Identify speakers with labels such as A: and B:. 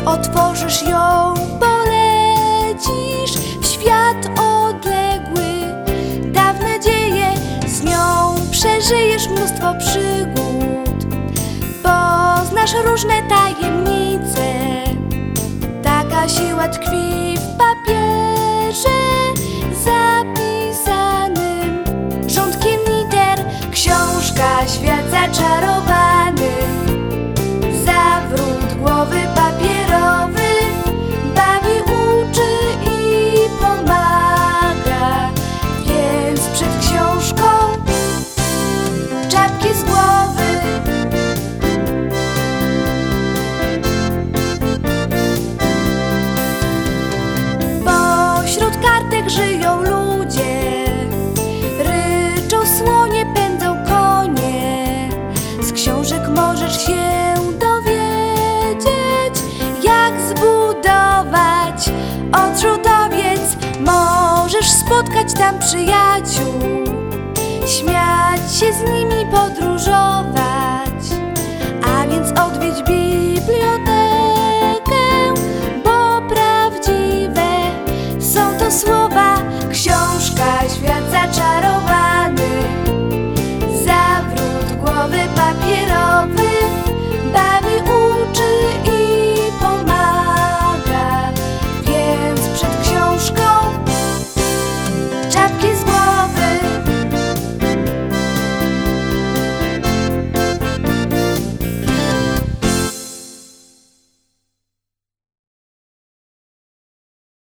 A: Otworzysz ją, polecisz w świat odległy. Dawne dzieje, z nią przeżyjesz mnóstwo przygód. Poznasz różne tajemnice. Taka siła tkwi w papierze zapisanym rządkiem liter. Książka, świat zaczarowany. Zawrót głowy papierowy bawi, uczy i pomaga. Więc przed książką czapki z głowy. Pośród kartek żyją ludzie, ryczą słonie, pędzą konie. Z książek możesz się dowiedzieć, jak zbudować odrzutowiec. Możesz spotkać tam przyjaciół, śmiać się z nimi, podróżować. A więc odwiedź